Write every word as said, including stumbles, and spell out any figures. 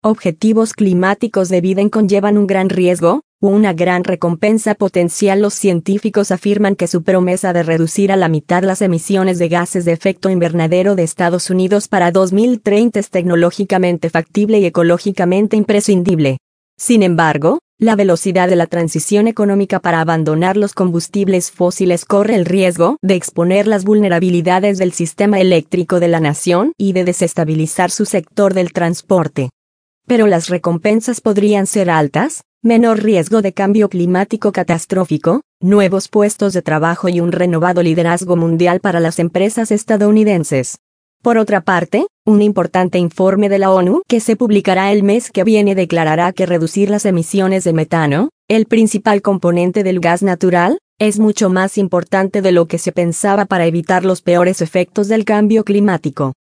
objetivos climáticos de Biden conllevan un gran riesgo o una gran recompensa potencial. Los científicos afirman que su promesa de reducir a la mitad las emisiones de gases de efecto invernadero de Estados Unidos para dos mil treinta es tecnológicamente factible y ecológicamente imprescindible. Sin embargo, la velocidad de la transición económica para abandonar los combustibles fósiles corre el riesgo de exponer las vulnerabilidades del sistema eléctrico de la nación y de desestabilizar su sector del transporte. Pero las recompensas podrían ser altas: menor riesgo de cambio climático catastrófico, nuevos puestos de trabajo y un renovado liderazgo mundial para las empresas estadounidenses. Por otra parte, un importante informe de la ONU que se publicará el mes que viene declarará que reducir las emisiones de metano, el principal componente del gas natural, es mucho más importante de lo que se pensaba para evitar los peores efectos del cambio climático.